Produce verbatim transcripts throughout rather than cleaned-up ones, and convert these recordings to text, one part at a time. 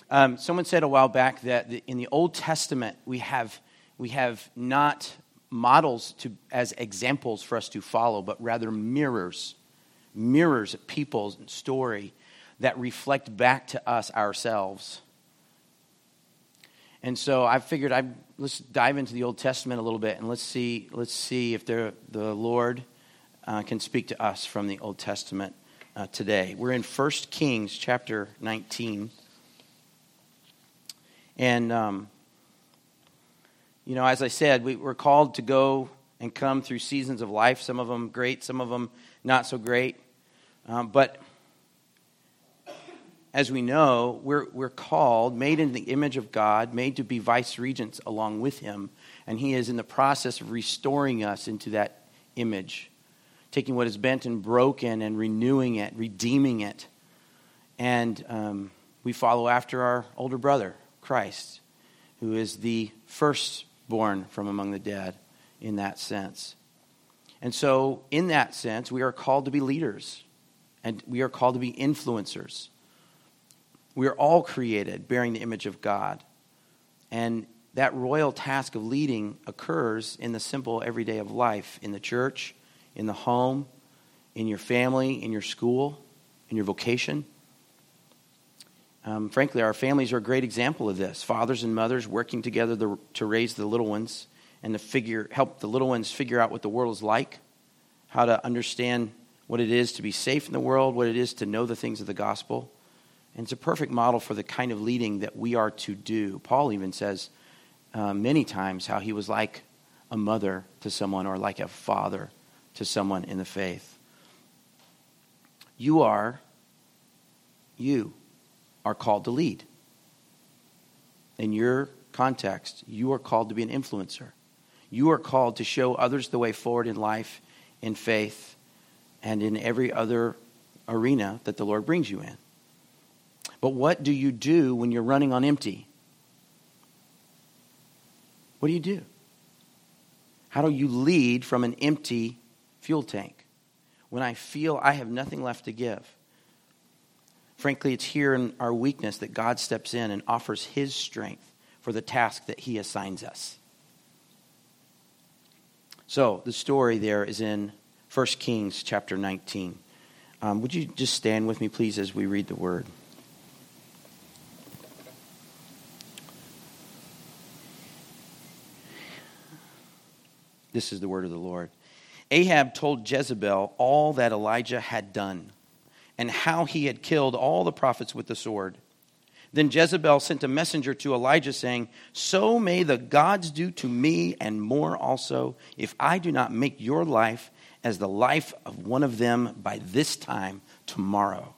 Um, someone said a while back that the, in the Old Testament we have we have not models to as examples for us to follow, but rather mirrors, mirrors of people's story that reflect back to us ourselves. And so I figured I let's dive into the Old Testament a little bit and let's see let's see if the the Lord uh, can speak to us from the Old Testament uh, today. We're in First Kings chapter nineteen. And, um, you know, as I said, we, we're called to go and come through seasons of life, some of them great, some of them not so great. Um, but as we know, we're, we're called, made in the image of God, made to be vice regents along with him. And he is in the process of restoring us into that image, taking what is bent and broken and renewing it, redeeming it. And um, we follow after our older brother, Christ, who is the firstborn from among the dead in that sense. And so in that sense, we are called to be leaders and we are called to be influencers. We are all created bearing the image of God. And that royal task of leading occurs in the simple everyday of life, in the church, in the home, in your family, in your school, in your vocation. Um, frankly, our families are a great example of this. Fathers and mothers working together to, to raise the little ones and to figure, help the little ones figure out what the world is like, how to understand what it is to be safe in the world, what it is to know the things of the gospel. And it's a perfect model for the kind of leading that we are to do. Paul even says uh, many times how he was like a mother to someone or like a father to someone in the faith. You are, you are called to lead. In your context, you are called to be an influencer. You are called to show others the way forward in life, in faith, and in every other arena that the Lord brings you in. But what do you do when you're running on empty? What do you do? How do you lead from an empty fuel tank when I feel I have nothing left to give? Frankly, it's here in our weakness that God steps in and offers his strength for the task that he assigns us. So, the story there is in First Kings chapter nineteen. Um, would you just stand with me, please, as we read the word? This is the word of the Lord. Ahab told Jezebel all that Elijah had done, and how he had killed all the prophets with the sword. Then Jezebel sent a messenger to Elijah saying, "So may the gods do to me and more also, if I do not make your life as the life of one of them by this time tomorrow."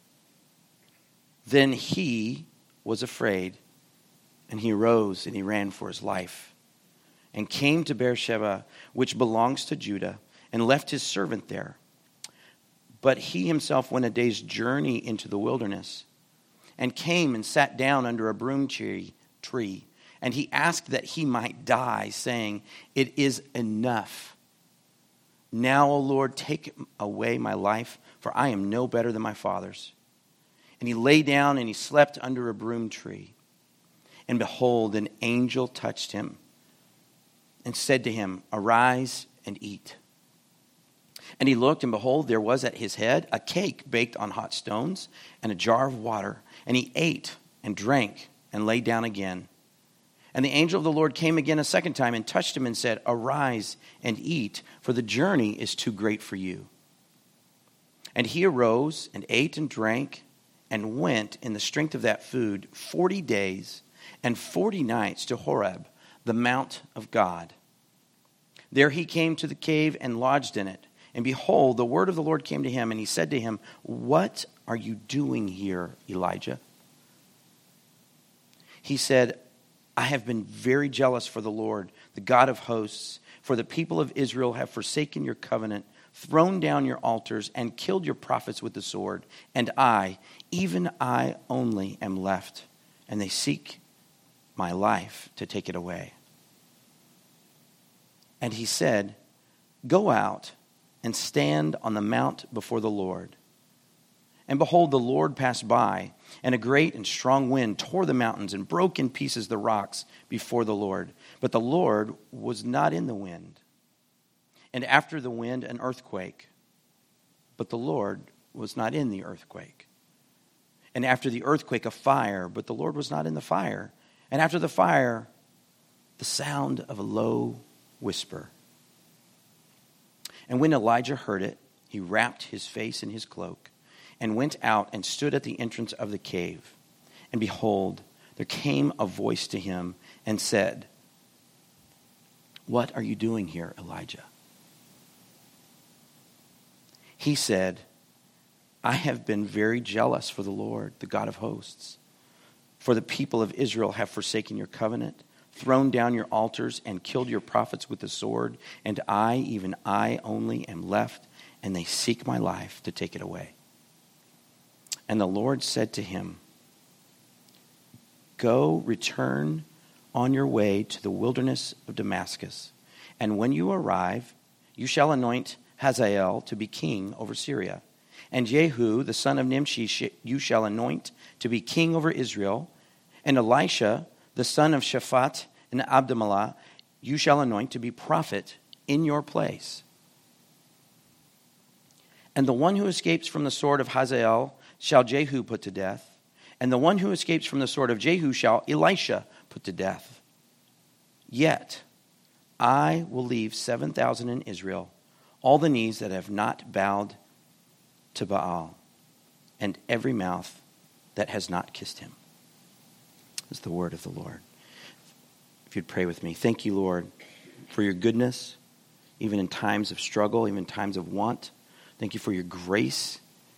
Then he was afraid, and he rose and he ran for his life, and came to Beersheba, which belongs to Judah, and left his servant there. But he himself went a day's journey into the wilderness, and came and sat down under a broom tree, tree. And he asked that he might die, saying, "It is enough. Now, O Lord, take away my life, for I am no better than my fathers." And he lay down and he slept under a broom tree. And behold, an angel touched him and said to him, "Arise and eat." And he looked, and behold, there was at his head a cake baked on hot stones and a jar of water. And he ate and drank and lay down again. And the angel of the Lord came again a second time and touched him and said, "Arise and eat, for the journey is too great for you." And he arose and ate and drank and went in the strength of that food forty days and forty nights to Horeb, the mount of God. There he came to the cave and lodged in it. And behold, the word of the Lord came to him, and he said to him, "What are you doing here, Elijah?" He said, "I have been very jealous for the Lord, the God of hosts, for the people of Israel have forsaken your covenant, thrown down your altars, and killed your prophets with the sword. And I, even I only, am left, and they seek my life to take it away." And he said, "Go out and stand on the mount before the Lord." And behold, the Lord passed by, And a great and strong wind tore the mountains and broke in pieces the rocks before the Lord. But the Lord was not in the wind. And after the wind, an earthquake. But the Lord was not in the earthquake. And after the earthquake, a fire. But the Lord was not in the fire. And after the fire, the sound of a low whisper. And when Elijah heard it, he wrapped his face in his cloak and went out and stood at the entrance of the cave. And behold, there came a voice to him and said, "What are you doing here, Elijah?" He said, "I have been very jealous for the Lord, the God of hosts. For the people of Israel have forsaken your covenant, thrown down your altars, and killed your prophets with the sword. And I, even I only, am left, and they seek my life to take it away." And the Lord said to him, "Go, return on your way to the wilderness of Damascus. And when you arrive, you shall anoint Hazael to be king over Syria. And Jehu, the son of Nimshi, you shall anoint to be king over Israel. And Elisha, the son of Shaphat and Abdullah, you shall anoint to be prophet in your place. And the one who escapes from the sword of Hazael shall Jehu put to death. And the one who escapes from the sword of Jehu shall Elisha put to death. Yet I will leave seven thousand in Israel, all the knees that have not bowed to Baal, and every mouth that has not kissed him." This is the word of the Lord. If you'd pray with me. Thank you, Lord, for your goodness, even in times of struggle, even in times of want. Thank you for your grace,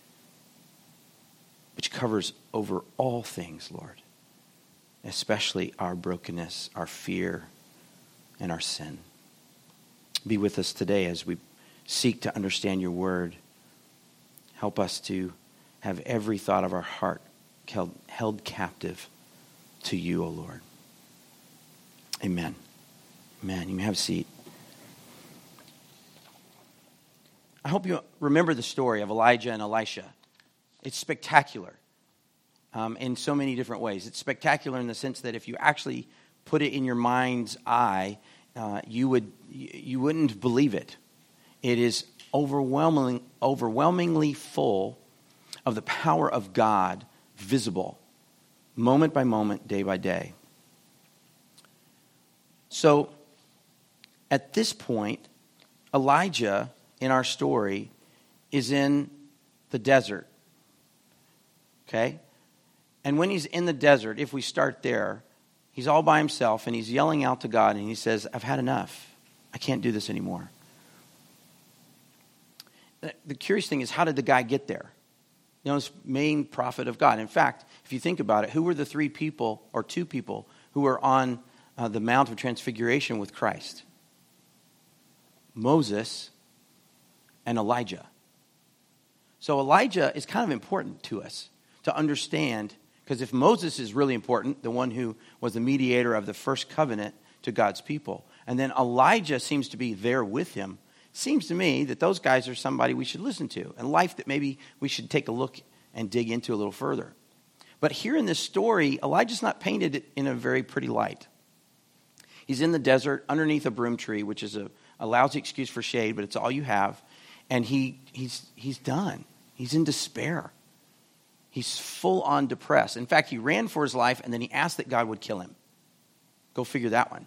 which covers over all things, Lord, especially our brokenness, our fear, and our sin. Be with us today as we seek to understand your word. Help us to have every thought of our heart held, held captive to you, O Lord. Amen. Amen. You may have a seat. I hope you remember the story of Elijah and Elisha. It's spectacular um, in so many different ways. It's spectacular in the sense that if you actually put it in your mind's eye, uh, you would you wouldn't believe it. It is overwhelming, overwhelmingly full of the power of God, visible, moment by moment, day by day. So, at this point, Elijah in our story is in the desert. Okay? And when he's in the desert, if we start there, he's all by himself and he's yelling out to God and he says, "I've had enough. I can't do this anymore." The curious thing is, how did the guy get there? You know, this main prophet of God. In fact, if you think about it, who were the three people or two people who were on uh, the Mount of Transfiguration with Christ? Moses and Elijah. So Elijah is kind of important to us to understand, because if Moses is really important, the one who was the mediator of the first covenant to God's people, and then Elijah seems to be there with him, seems to me that those guys are somebody we should listen to, and life that maybe we should take a look and dig into a little further. But here in this story, Elijah's not painted in a very pretty light. He's in the desert underneath a broom tree, which is a, a lousy excuse for shade, but it's all you have. And he he's he's done. He's in despair. He's full on depressed. In fact, he ran for his life, and then he asked that God would kill him. Go figure that one.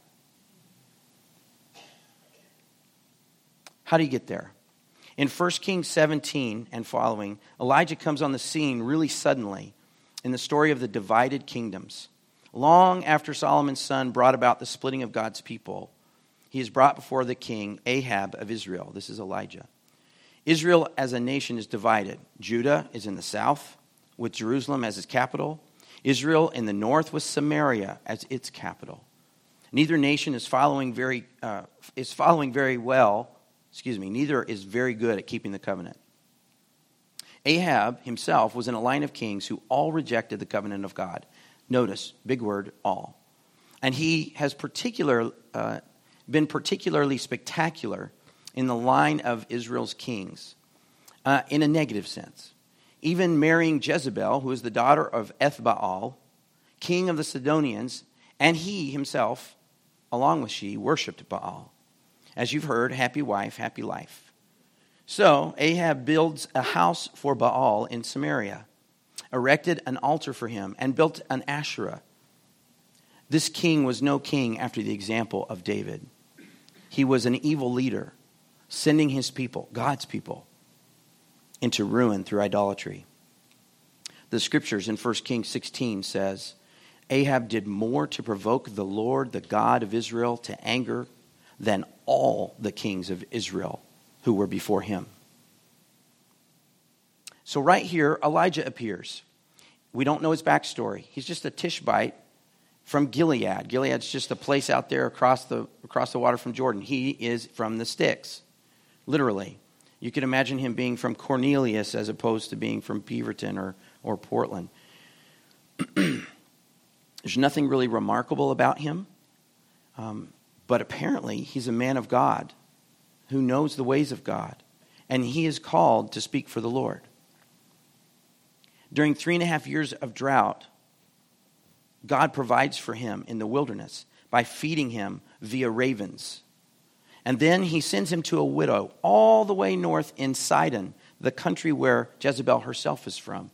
How do you get there? In First Kings seventeen and following, Elijah comes on the scene really suddenly in the story of the divided kingdoms. Long after Solomon's son brought about the splitting of God's people, he is brought before the king Ahab of Israel. This is Elijah. Israel as a nation is divided. Judah is in the south with Jerusalem as its capital. Israel in the north with Samaria as its capital. Neither nation is following very uh, is following very well. Excuse me. Neither is very good at keeping the covenant. Ahab himself was in a line of kings who all rejected the covenant of God. Notice, big word, all. And he has particular uh, been particularly spectacular in the line of Israel's kings uh, in a negative sense. even marrying Jezebel, who is the daughter of Ethbaal, king of the Sidonians, and he himself, along with she, worshipped Baal. As you've heard, happy wife, happy life. So Ahab builds a house for Baal in Samaria, erected an altar for him, and built an Asherah. This king was no king after the example of David. He was an evil leader, sending his people, God's people, into ruin through idolatry. The scriptures in First Kings sixteen says, Ahab did more to provoke the Lord, the God of Israel, to anger than all the kings of Israel who were before him. So right here, Elijah appears. We don't know his backstory. He's just a Tishbite from Gilead. Gilead's just a place out there across the across the water from Jordan. He is from the sticks, literally. You can imagine him being from Cornelius as opposed to being from Beaverton or, or Portland. There's nothing really remarkable about him, um, but apparently he's a man of God who knows the ways of God, and he is called to speak for the Lord. During three and a half years of drought, God provides for him in the wilderness by feeding him via ravens. And then he sends him to a widow all the way north in Sidon, the country where Jezebel herself is from.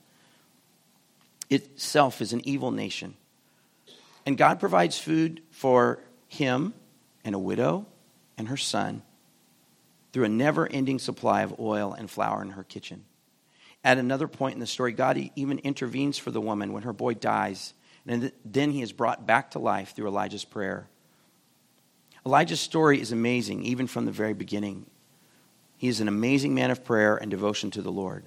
Itself is an evil nation. And God provides food for him and a widow and her son through a never-ending supply of oil and flour in her kitchen. At another point in the story, God even intervenes for the woman when her boy dies. And then he is brought back to life through Elijah's prayer. Elijah's story is amazing, even from the very beginning. He is an amazing man of prayer and devotion to the Lord.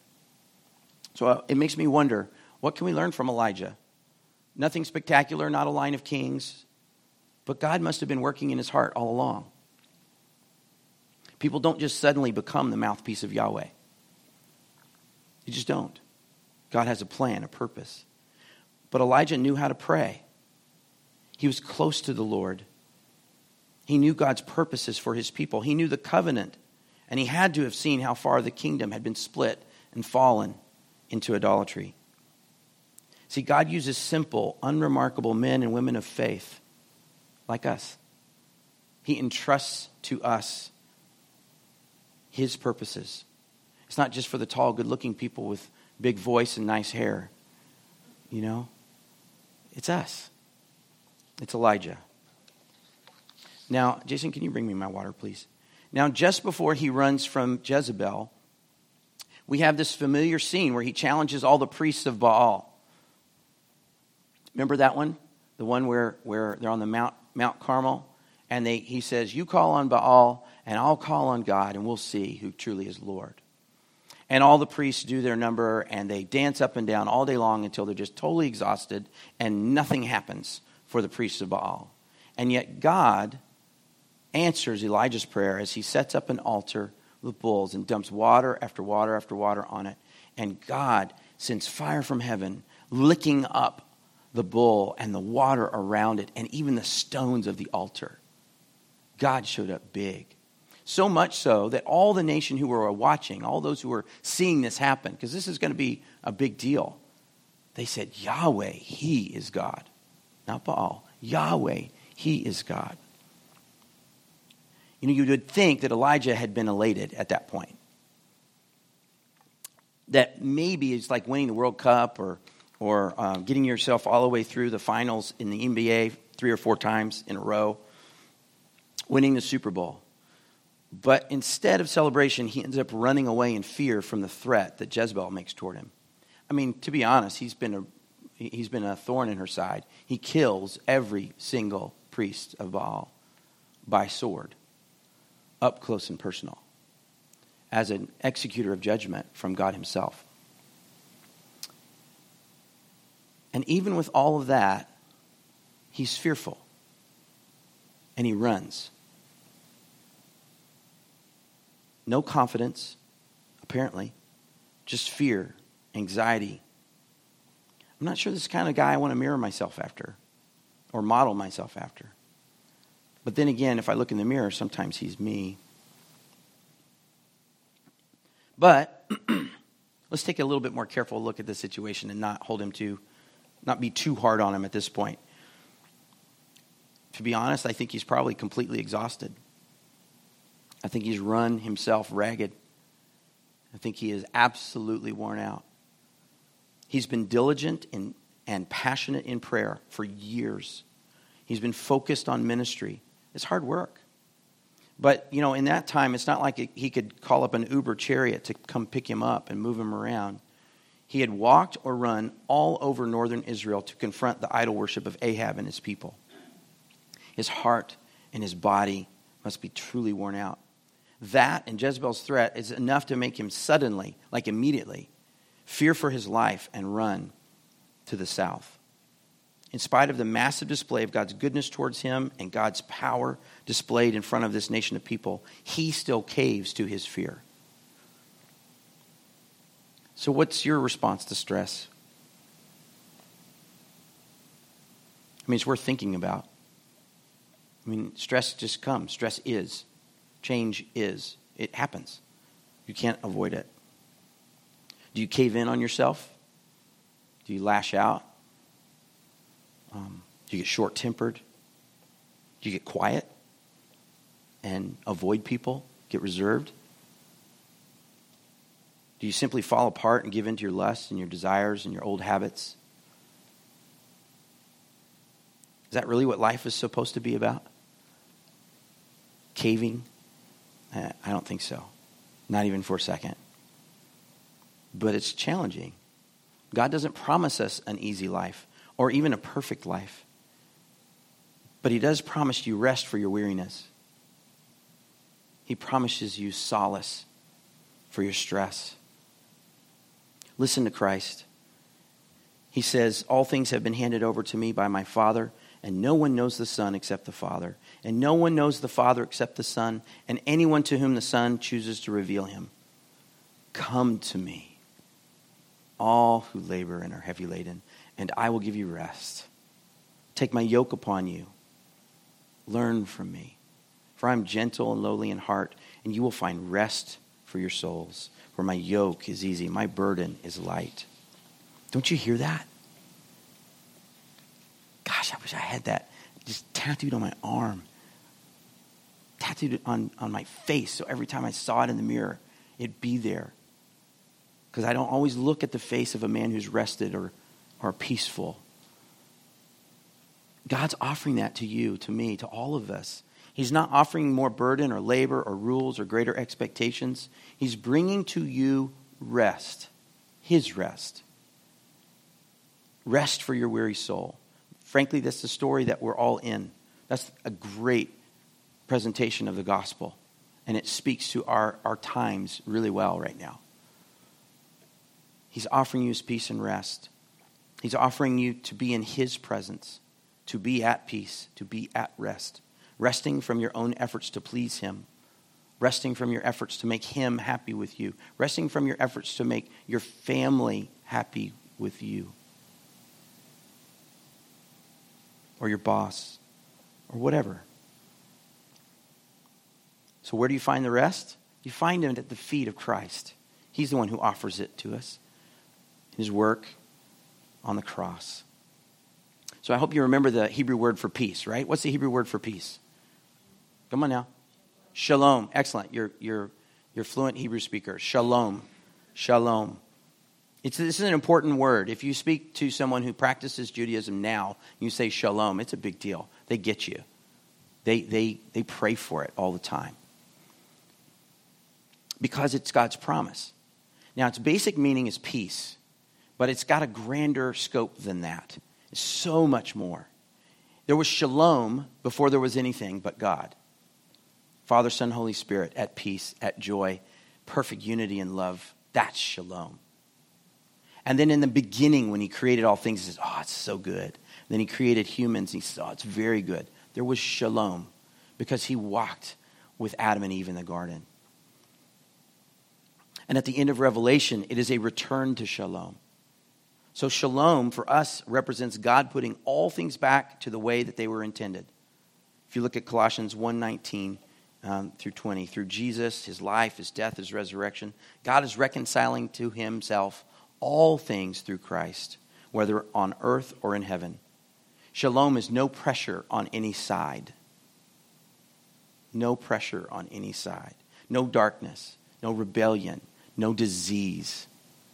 So it makes me wonder, what can we learn from Elijah? Nothing spectacular, not a line of kings, but God must have been working in his heart all along. People don't just suddenly become the mouthpiece of Yahweh. You just don't. God has a plan, a purpose. But Elijah knew how to pray. He was close to the Lord. He knew God's purposes for his people. He knew the covenant. And he had to have seen how far the kingdom had been split and fallen into idolatry. See, God uses simple, unremarkable men and women of faith like us. He entrusts to us his purposes. It's not just for the tall, good-looking people with big voice and nice hair. You know? It's us. It's Elijah. Now, Jason, can you bring me my water, please? Now, just before he runs from Jezebel, we have this familiar scene where he challenges all the priests of Baal. Remember that one? The one where, where they're on the Mount, Mount Carmel? And they, he says, you call on Baal, and I'll call on God, and we'll see who truly is Lord. And all the priests do their number, and they dance up and down all day long until they're just totally exhausted, and nothing happens for the priests of Baal. And yet God answers Elijah's prayer as he sets up an altar with bulls and dumps water after water after water on it. And God sends fire from heaven, licking up the bull and the water around it, and even the stones of the altar. God showed up big. So much so that all the nation who were watching, all those who were seeing this happen, because this is going to be a big deal, they said, Yahweh, he is God. Not Baal. Yahweh, he is God. You know, you would think that Elijah had been elated at that point. That maybe it's like winning the World Cup or or um, getting yourself all the way through the finals in the N B A three or four times in a row, winning the Super Bowl. But instead of celebration, he ends up running away in fear from the threat that Jezebel makes toward him. I mean, to be honest, he's been a he's been a thorn in her side. He kills every single priest of Baal by sword, up close and personal, as an executor of judgment from God himself. And even with all of that, he's fearful. And he runs. No confidence, apparently. Just fear, anxiety. I'm not sure this is the kind of guy I want to mirror myself after or model myself after. But then again, if I look in the mirror, sometimes he's me. But Let's take a little bit more careful look at the situation and not hold him too, not be too hard on him at this point. To be honest, I think he's probably completely exhausted. I think he's run himself ragged. I think he is absolutely worn out. He's been diligent in, and passionate in prayer for years. He's been focused on ministry. It's hard work. But, you know, in that time, it's not like he could call up an Uber chariot to come pick him up and move him around. He had walked or run all over northern Israel to confront the idol worship of Ahab and his people. His heart and his body must be truly worn out. That and Jezebel's threat is enough to make him suddenly, like immediately, fear for his life and run to the south. In spite of the massive display of God's goodness towards him and God's power displayed in front of this nation of people, he still caves to his fear. So what's your response to stress? I mean, it's worth thinking about. I mean, stress just comes. Stress is. Change is. It happens. You can't avoid it. Do you cave in on yourself? Do you lash out? Um, do you get short-tempered? Do you get quiet and avoid people, get reserved? Do you simply fall apart and give in to your lusts and your desires and your old habits? Is that really what life is supposed to be about? Caving? Uh, I don't think so. Not even for a second. But it's challenging. God doesn't promise us an easy life or even a perfect life. But he does promise you rest for your weariness. He promises you solace for your stress. Listen to Christ. He says, all things have been handed over to me by my Father, and no one knows the Son except the Father. And no one knows the Father except the Son, and anyone to whom the Son chooses to reveal him. Come to me, all who labor and are heavy laden, and I will give you rest. Take my yoke upon you. Learn from me. For I am gentle and lowly in heart, and you will find rest for your souls. For my yoke is easy, my burden is light. Don't you hear that? Gosh, I wish I had that just tattooed on my arm. Tattooed on, on my face, so every time I saw it in the mirror, it'd be there. Because I don't always look at the face of a man who's rested or, or peaceful. God's offering that to you, to me, to all of us. He's not offering more burden or labor or rules or greater expectations. He's bringing to you rest, his rest. Rest for your weary soul. Frankly, that's the story that we're all in. That's a great presentation of the gospel. And it speaks to our, our times really well right now. He's offering you his peace and rest. He's offering you to be in his presence, to be at peace, to be at rest. Resting from your own efforts to please him. Resting from your efforts to make him happy with you. Resting from your efforts to make your family happy with you. Or your boss. Or whatever. So where do you find the rest? You find it at the feet of Christ. He's the one who offers it to us. His work on the cross. So I hope you remember the Hebrew word for peace, right? What's the Hebrew word for peace? Come on now. Shalom. Excellent. You're you're you're fluent Hebrew speaker. Shalom. Shalom. It's this is an important word. If you speak to someone who practices Judaism now, you say shalom, it's a big deal. They get you. They they they pray for it all the time. Because it's God's promise. Now, its basic meaning is peace, but it's got a grander scope than that. It's so much more. There was shalom before there was anything but God. Father, Son, Holy Spirit, at peace, at joy, perfect unity and love. That's shalom. And then in the beginning, when he created all things, he says, oh, it's so good. Then he created humans, and he said, oh, it's very good. There was shalom because he walked with Adam and Eve in the garden. And at the end of Revelation, it is a return to shalom. So shalom for us represents God putting all things back to the way that they were intended. If you look at Colossians one nineteen, um, through twenty. Through Jesus, his life, his death, his resurrection, God is reconciling to himself all things through Christ, whether on earth or in heaven. Shalom is no pressure on any side. No pressure on any side. No darkness, no rebellion, no disease,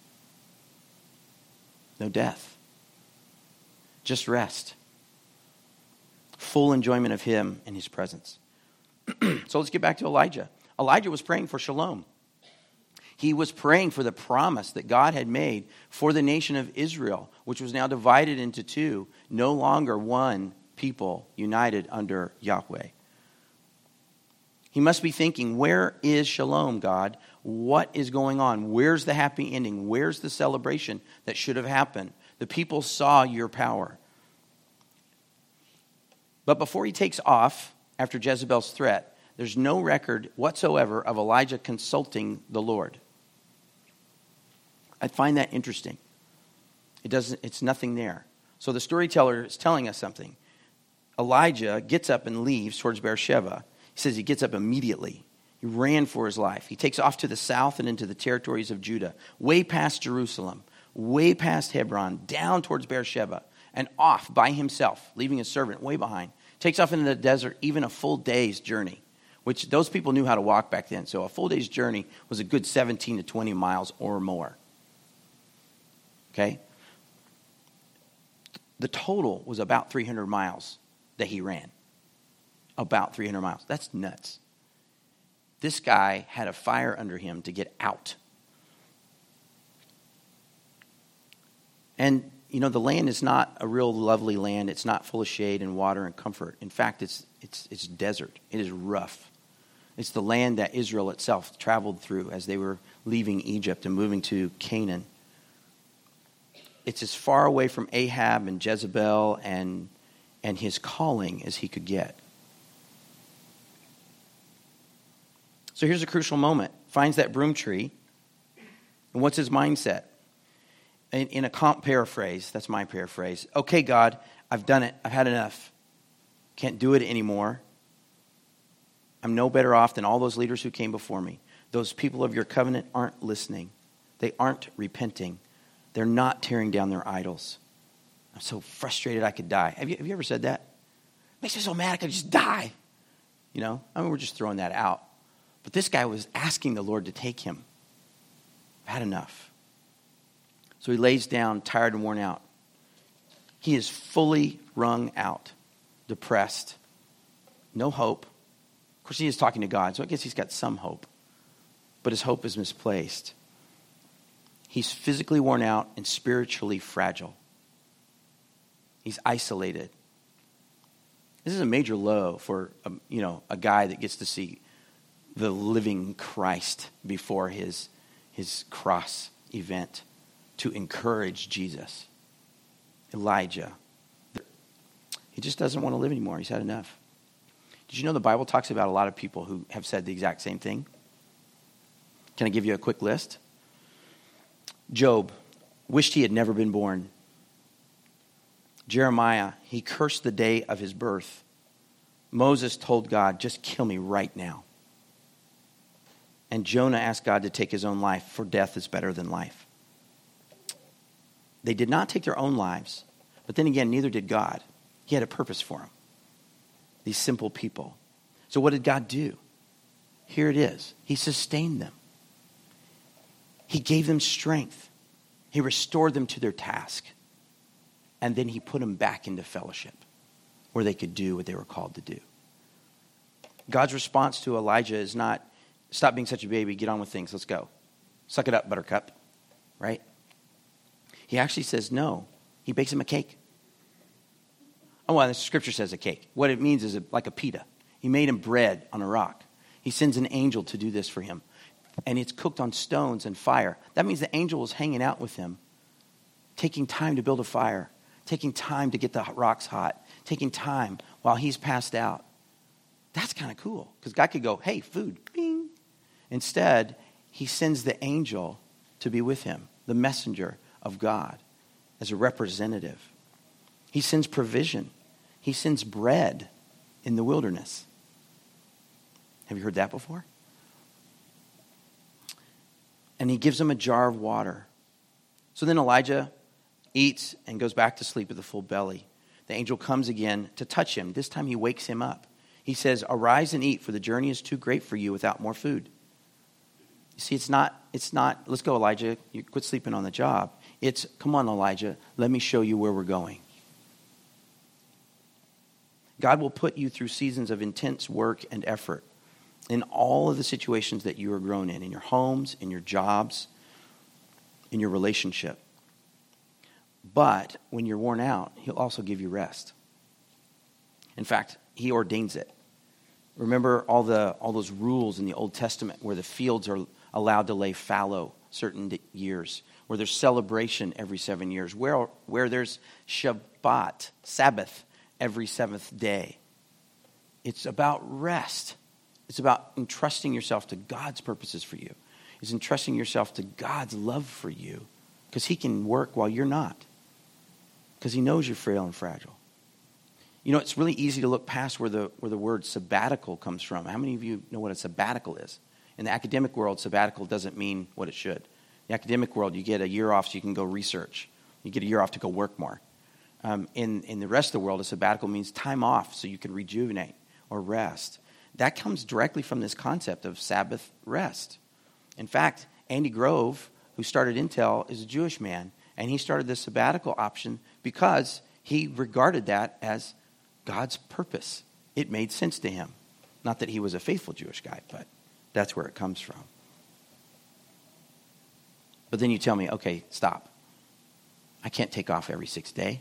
no death. Just rest. Full enjoyment of him and his presence. So let's get back to Elijah. Elijah was praying for shalom. He was praying for the promise that God had made for the nation of Israel, which was now divided into two, no longer one people united under Yahweh. He must be thinking, where is shalom, God? What is going on? Where's the happy ending? Where's the celebration that should have happened? The people saw your power. But before he takes off after Jezebel's threat, there's no record whatsoever of Elijah consulting the Lord. I find that interesting. It doesn't, it's nothing there. So the storyteller is telling us something. Elijah gets up and leaves towards Beersheba. He says he gets up immediately. He ran for his life. He takes off to the south and into the territories of Judah, way past Jerusalem, way past Hebron, down towards Beersheba, and off by himself, leaving his servant way behind. Takes off into the desert, even a full day's journey, which those people knew how to walk back then. So a full day's journey was a good seventeen to twenty miles or more. Okay? The total was about three hundred miles that he ran. About three hundred miles. That's nuts. This guy had a fire under him to get out. And, you know, the land is not a real lovely land. It's not full of shade and water and comfort. In fact, it's it's it's desert. It is rough. It's the land that Israel itself traveled through as they were leaving Egypt and moving to Canaan. It's as far away from Ahab and Jezebel and and his calling as he could get. So here's a crucial moment. Finds that broom tree. And what's his mindset? In, in a comp paraphrase, that's my paraphrase. Okay, God, I've done it. I've had enough. Can't do it anymore. I'm no better off than all those leaders who came before me. Those people of your covenant aren't listening. They aren't repenting. They're not tearing down their idols. I'm so frustrated I could die. Have you, have you ever said that? It makes me so mad I could just die. You know, I mean, we're just throwing that out. But this guy was asking the Lord to take him. I've had enough. So he lays down, tired and worn out. He is fully wrung out, depressed, no hope. Of course, he is talking to God, so I guess he's got some hope. But his hope is misplaced. He's physically worn out and spiritually fragile. He's isolated. This is a major low for a, you know, a guy that gets to see the living Christ before his, his cross event to encourage Jesus. Elijah. He just doesn't want to live anymore. He's had enough. Did you know the Bible talks about a lot of people who have said the exact same thing? Can I give you a quick list? Job wished he had never been born. Jeremiah, he cursed the day of his birth. Moses told God, just kill me right now. And Jonah asked God to take his own life, for death is better than life. They did not take their own lives, but then again, neither did God. He had a purpose for them. These simple people. So what did God do? Here it is. He sustained them. He gave them strength. He restored them to their task. And then he put them back into fellowship where they could do what they were called to do. God's response to Elijah is not, stop being such a baby, get on with things, let's go. Suck it up, buttercup. Right? He actually says no. He bakes him a cake. Oh, well, the scripture says a cake. What it means is a, like a pita. He made him bread on a rock. He sends an angel to do this for him. And it's cooked on stones and fire. That means the angel was hanging out with him, taking time to build a fire, taking time to get the rocks hot, taking time while he's passed out. That's kind of cool, because God could go, hey, food, bing. Instead, he sends the angel to be with him, the messenger of God, as a representative. He sends provision. He sends bread in the wilderness. Have you heard that before? And he gives him a jar of water. So then Elijah eats and goes back to sleep with a full belly. The angel comes again to touch him. This time he wakes him up. He says, arise and eat, for the journey is too great for you without more food. You see, it's not, it's not, let's go, Elijah, you quit sleeping on the job. It's, come on, Elijah, let me show you where we're going. God will put you through seasons of intense work and effort in all of the situations that you are grown in, in your homes, in your jobs, in your relationship. But when you're worn out, he'll also give you rest. In fact, he ordains it. Remember all the all those rules in the Old Testament where the fields are allowed to lay fallow certain years, where there's celebration every seven years, where, where there's Shabbat, Sabbath, every seventh day. It's about rest. It's about entrusting yourself to God's purposes for you. It's entrusting yourself to God's love for you, because he can work while you're not, because he knows you're frail and fragile. You know, it's really easy to look past where the where the word sabbatical comes from. How many of you know what a sabbatical is? In the academic world, sabbatical doesn't mean what it should. In the academic world, you get a year off so you can go research. You get a year off to go work more. Um, in, in the rest of the world, a sabbatical means time off so you can rejuvenate or rest. That comes directly from this concept of Sabbath rest. In fact, Andy Grove, who started Intel, is a Jewish man, and he started this sabbatical option because he regarded that as God's purpose. It made sense to him. Not that he was a faithful Jewish guy, but that's where it comes from. But then you tell me, okay, stop. I can't take off every sixth day.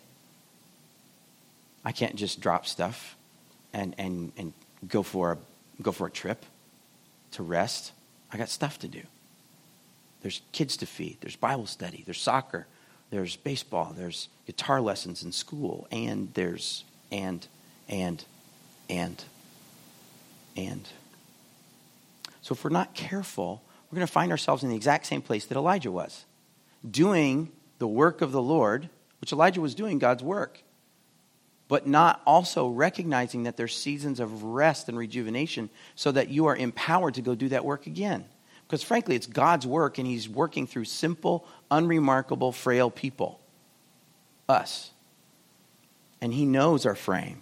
I can't just drop stuff and, and, and go for a go for a trip to rest. I got stuff to do. There's kids to feed. There's Bible study. There's soccer. There's baseball. There's guitar lessons in school. And there's and, and, and, and. So if we're not careful, we're going to find ourselves in the exact same place that Elijah was, doing the work of the Lord, which Elijah was doing God's work, but not also recognizing that there's seasons of rest and rejuvenation so that you are empowered to go do that work again. Because frankly, it's God's work, and he's working through simple, unremarkable, frail people, us. And he knows our frame.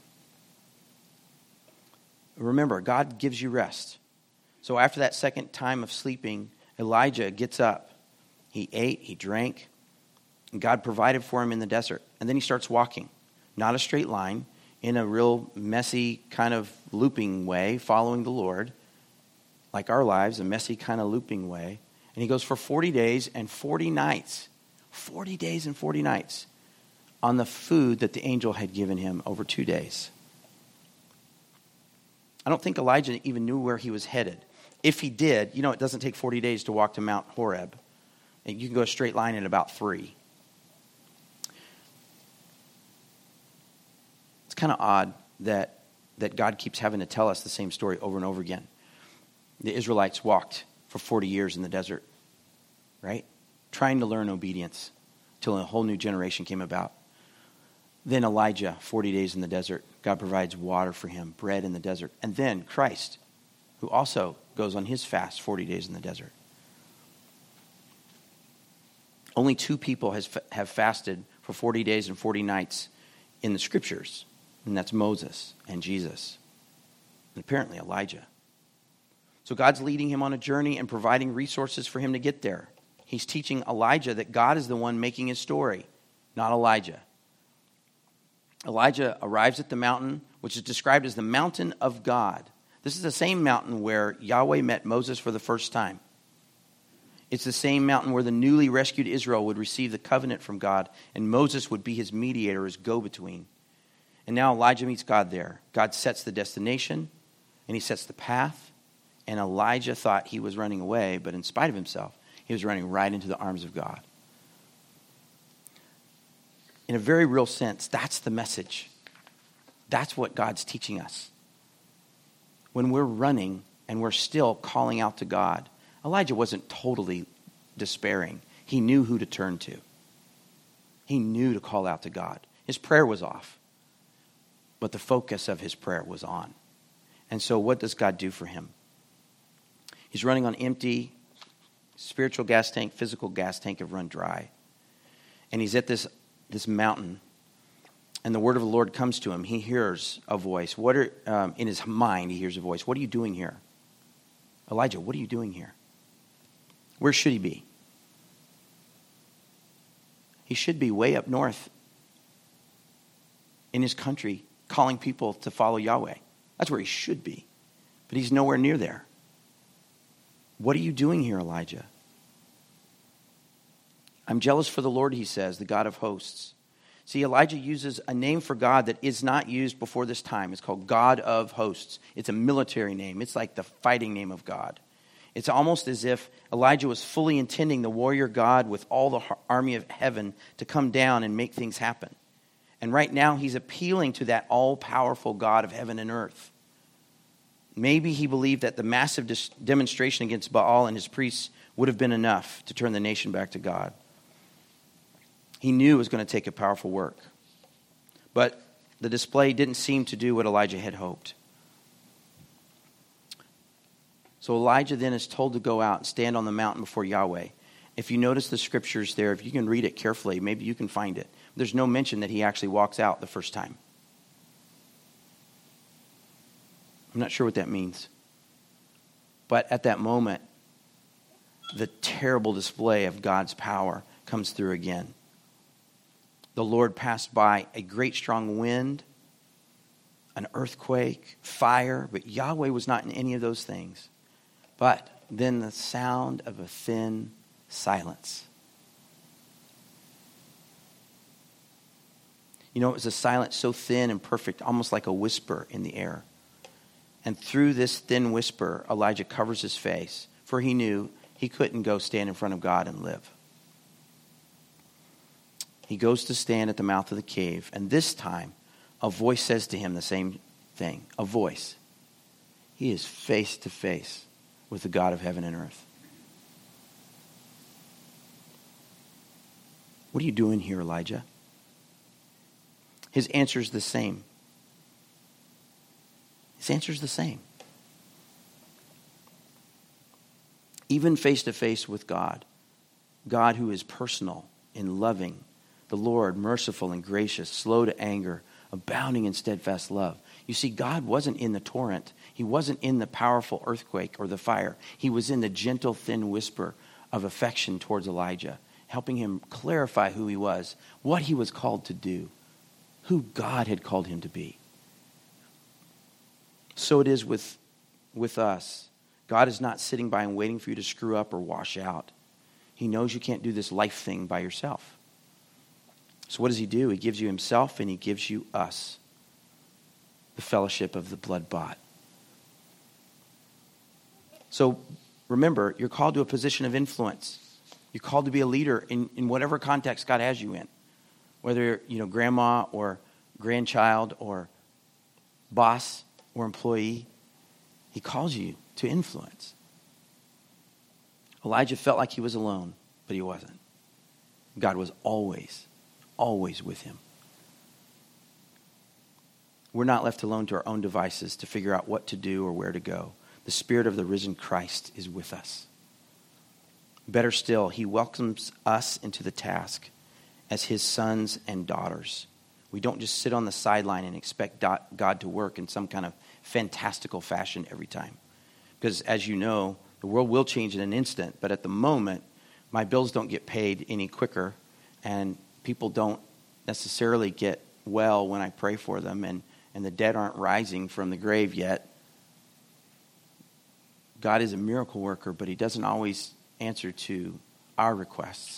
Remember, God gives you rest. So after that second time of sleeping, Elijah gets up. He ate, he drank, and God provided for him in the desert. And then he starts walking. Not a straight line, in a real messy kind of looping way, following the Lord, like our lives, a messy kind of looping way. And he goes for forty days and forty nights, forty days and forty nights on the food that the angel had given him over two days. I don't think Elijah even knew where he was headed. If he did, you know, it doesn't take forty days to walk to Mount Horeb. And you can go a straight line in about three. It's kind of odd that that God keeps having to tell us the same story over and over again. The Israelites walked for forty years in the desert, right? Trying to learn obedience till a whole new generation came about. Then Elijah, forty days in the desert. God provides water for him, bread in the desert. And then Christ, who also goes on his fast forty days in the desert. Only two people has, have fasted for forty days and forty nights in the scriptures. And that's Moses and Jesus. And apparently Elijah. So God's leading him on a journey and providing resources for him to get there. He's teaching Elijah that God is the one making his story, not Elijah. Elijah arrives at the mountain, which is described as the mountain of God. This is the same mountain where Yahweh met Moses for the first time. It's the same mountain where the newly rescued Israel would receive the covenant from God, and Moses would be his mediator, his go-between. And now Elijah meets God there. God sets the destination, and he sets the path. And Elijah thought he was running away, but in spite of himself, he was running right into the arms of God. In a very real sense, that's the message. That's what God's teaching us. When we're running and we're still calling out to God, Elijah wasn't totally despairing. He knew who to turn to. He knew to call out to God. His prayer was off, but the focus of his prayer was on. And so what does God do for him? He's running on empty. Spiritual gas tank, physical gas tank have run dry. And he's at this, this mountain. And the word of the Lord comes to him. He hears a voice. What are, um, in his mind, he hears a voice. What are you doing here? Elijah, what are you doing here? Where should he be? He should be way up north in his country calling people to follow Yahweh. That's where he should be. But he's nowhere near there. What are you doing here, Elijah? I'm jealous for the Lord, he says, the God of hosts. See, Elijah uses a name for God that is not used before this time. It's called God of hosts. It's a military name. It's like the fighting name of God. It's almost as if Elijah was fully intending the warrior God with all the army of heaven to come down and make things happen. And right now he's appealing to that all-powerful God of heaven and earth. Maybe he believed that the massive dis- demonstration against Baal and his priests would have been enough to turn the nation back to God. He knew it was going to take a powerful work. But the display didn't seem to do what Elijah had hoped. So Elijah then is told to go out and stand on the mountain before Yahweh. If you notice the scriptures there, if you can read it carefully, maybe you can find it. There's no mention that he actually walks out the first time. I'm not sure what that means. But at that moment, the terrible display of God's power comes through again. The Lord passed by a great strong wind, an earthquake, fire, but Yahweh was not in any of those things. But then the sound of a thin silence. You know, it was a silence so thin and perfect, almost like a whisper in the air. And through this thin whisper, Elijah covers his face, for he knew he couldn't go stand in front of God and live. He goes to stand at the mouth of the cave, and this time, a voice says to him the same thing. A voice. He is face to face with the God of heaven and earth. What are you doing here, Elijah? His answer is the same. His answer is the same. Even face to face with God, God who is personal and loving, the Lord merciful and gracious, slow to anger, abounding in steadfast love. You see, God wasn't in the torrent. He wasn't in the powerful earthquake or the fire. He was in the gentle, thin whisper of affection towards Elijah, helping him clarify who he was, what he was called to do, who God had called him to be. So it is with, with us. God is not sitting by and waiting for you to screw up or wash out. He knows you can't do this life thing by yourself. So what does he do? He gives you himself and he gives you us. The fellowship of the blood bought. So remember, you're called to a position of influence. You're called to be a leader in, in whatever context God has you in. Whether, you know, grandma or grandchild or boss or employee, he calls you to influence. Elijah felt like he was alone, but he wasn't. God was always, always with him. We're not left alone to our own devices to figure out what to do or where to go. The Spirit of the risen Christ is with us. Better still, he welcomes us into the task as his sons and daughters. We don't just sit on the sideline and expect God to work in some kind of fantastical fashion every time. Because as you know, the world will change in an instant, but at the moment, my bills don't get paid any quicker, and people don't necessarily get well when I pray for them, and, and the dead aren't rising from the grave yet. God is a miracle worker, but he doesn't always answer to our requests.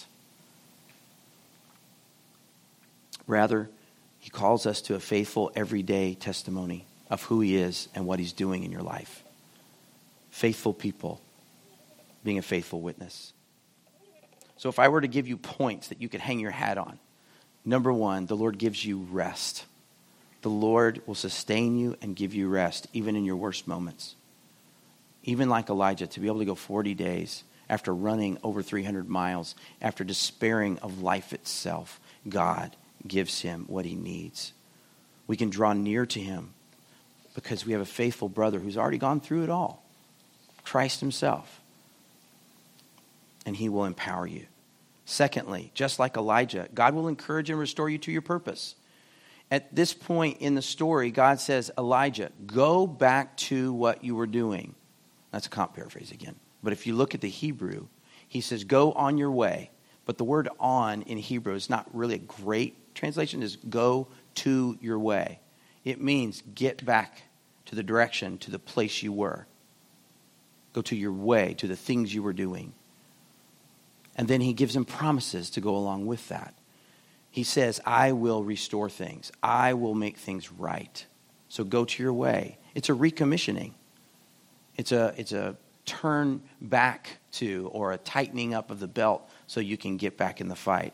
Rather, he calls us to a faithful, everyday testimony of who he is and what he's doing in your life. Faithful people being a faithful witness. So if I were to give you points that you could hang your hat on, number one, the Lord gives you rest. The Lord will sustain you and give you rest, even in your worst moments. Even like Elijah, to be able to go forty days after running over three hundred miles, after despairing of life itself, God gives him what he needs. We can draw near to him because we have a faithful brother who's already gone through it all. Christ himself. And he will empower you. Secondly, just like Elijah, God will encourage and restore you to your purpose. At this point in the story, God says, Elijah, go back to what you were doing. That's a comp paraphrase again. But if you look at the Hebrew, he says, go on your way. But the word on in Hebrew is not really a great translation. Is go to your way. It means get back to the direction, to the place you were. Go to your way, to the things you were doing. And then he gives him promises to go along with that. He says, I will restore things. I will make things right. So go to your way. It's a recommissioning. It's a, it's a turn back to, or a tightening up of the belt so you can get back in the fight.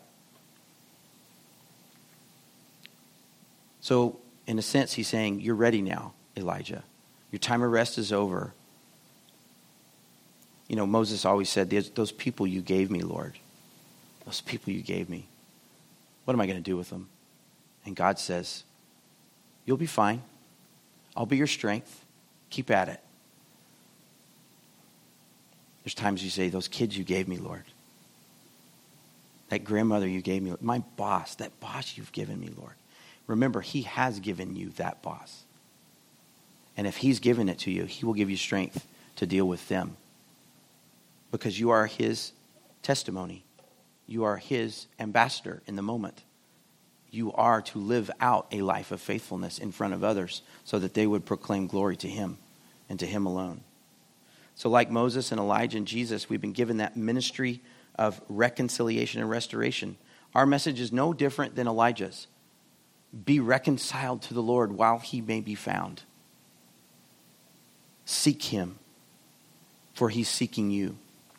So in a sense, he's saying, you're ready now, Elijah. Your time of rest is over. You know, Moses always said, those people you gave me, Lord, those people you gave me, what am I going to do with them? And God says, you'll be fine. I'll be your strength. Keep at it. There's times you say, those kids you gave me, Lord. That grandmother you gave me, my boss, that boss you've given me, Lord. Remember, he has given you that boss. And if he's given it to you, he will give you strength to deal with them. Because you are his testimony. You are his ambassador in the moment. You are to live out a life of faithfulness in front of others so that they would proclaim glory to him and to him alone. So like Moses and Elijah and Jesus, we've been given that ministry of reconciliation and restoration. Our message is no different than Elijah's. Be reconciled to the Lord while he may be found. Seek him, for he's seeking you.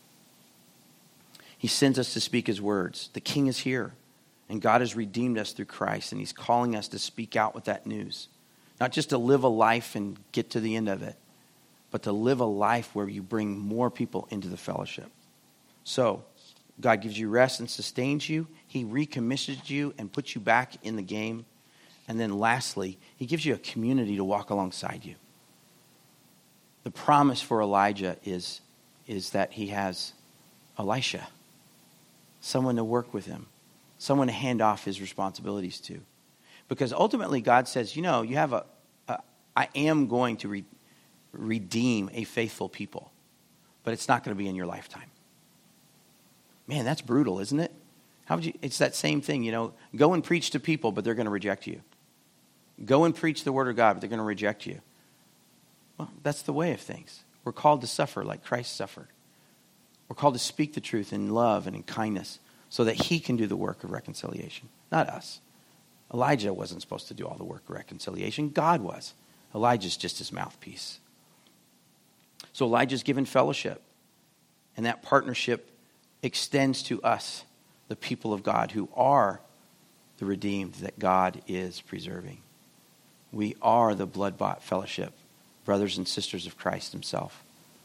He sends us to speak his words. The King is here, and God has redeemed us through Christ, and he's calling us to speak out with that news. Not just to live a life and get to the end of it, but to live a life where you bring more people into the fellowship. So, God gives you rest and sustains you. He recommissions you and puts you back in the game. And then lastly, he gives you a community to walk alongside you. The promise for Elijah is, is that he has Elisha, someone to work with him, someone to hand off his responsibilities to. Because ultimately God says, you know, you have a, a I am going to re, redeem a faithful people, but it's not going to be in your lifetime. Man, that's brutal, isn't it? How would you, it's that same thing, you know, go and preach to people, but they're going to reject you. Go and preach the word of God, but they're going to reject you. Well, that's the way of things. We're called to suffer like Christ suffered. We're called to speak the truth in love and in kindness so that he can do the work of reconciliation, not us. Elijah wasn't supposed to do all the work of reconciliation. God was. Elijah's just his mouthpiece. So Elijah's given fellowship, and that partnership extends to us, the people of God who are the redeemed that God is preserving. We are the blood-bought fellowship, brothers and sisters of Christ himself.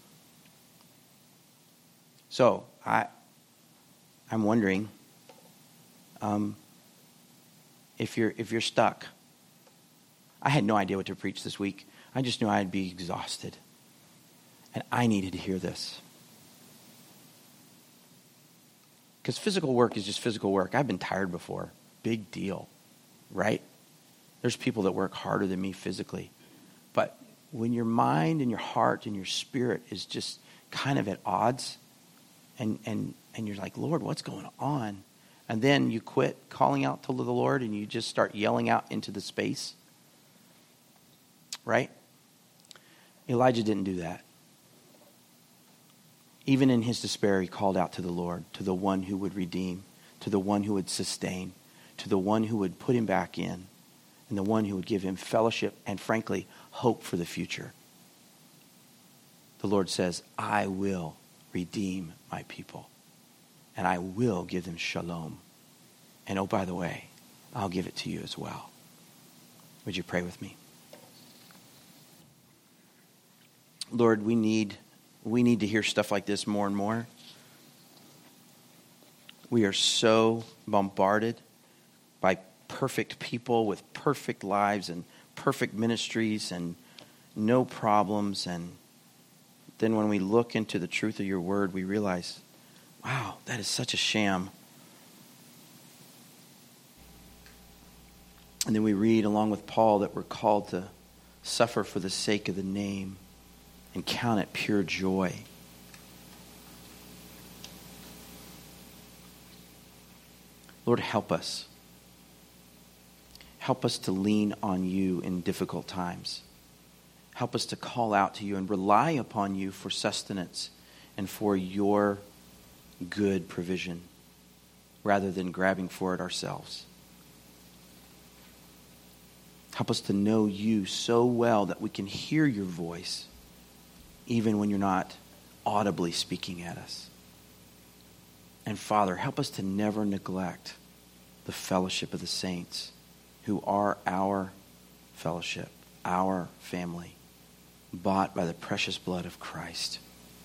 So, I, I'm wondering um, if you're if you're stuck. I had no idea what to preach this week. I just knew I'd be exhausted. And I needed to hear this. Because physical work is just physical work. I've been tired before. Big deal, right? There's people that work harder than me physically. But when your mind and your heart and your spirit is just kind of at odds, and and and you're like, Lord, what's going on? And then you quit calling out to the Lord and you just start yelling out into the space, right? Elijah didn't do that. Even in his despair, he called out to the Lord, to the one who would redeem, to the one who would sustain, to the one who would put him back in, and the one who would give him fellowship and, frankly, hope for the future. The Lord says, I will redeem my people, and I will give them shalom. And oh, by the way, I'll give it to you as well. Would you pray with me? Lord, we need we need to hear stuff like this more and more. We are so bombarded by perfect people with perfect lives and perfect ministries and no problems and then when we look into the truth of your word, we realize, wow, that is such a sham. And then we read along with Paul that we're called to suffer for the sake of the name and count it pure joy. Lord, help us. Help us to lean on you in difficult times. Help us to call out to you and rely upon you for sustenance and for your good provision rather than grabbing for it ourselves. Help us to know you so well that we can hear your voice even when you're not audibly speaking at us. And Father, help us to never neglect the fellowship of the saints who are our fellowship, our family, bought by the precious blood of Christ.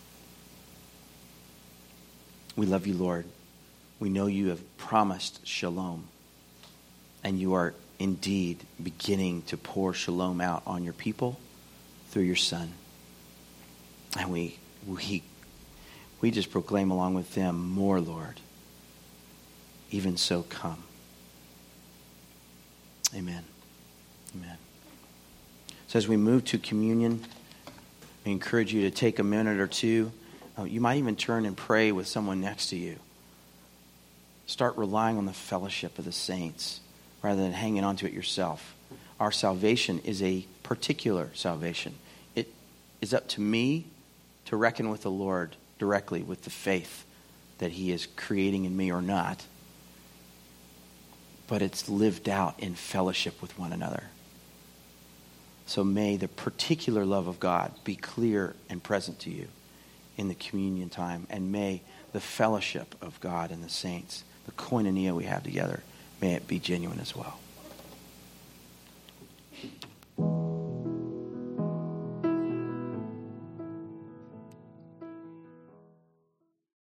We love you, Lord. We know you have promised shalom, and you are indeed beginning to pour shalom out on your people through your Son. And we we we just proclaim along with them, more, Lord. Even so, come. Amen. Amen. So as we move to communion, I encourage you to take a minute or two. Uh, you might even turn and pray with someone next to you. Start relying on the fellowship of the saints rather than hanging on to it yourself. Our salvation is a particular salvation. It is up to me to reckon with the Lord directly with the faith that he is creating in me or not. But it's lived out in fellowship with one another. So may the particular love of God be clear and present to you in the communion time. And may the fellowship of God and the saints, the koinonia we have together, may it be genuine as well.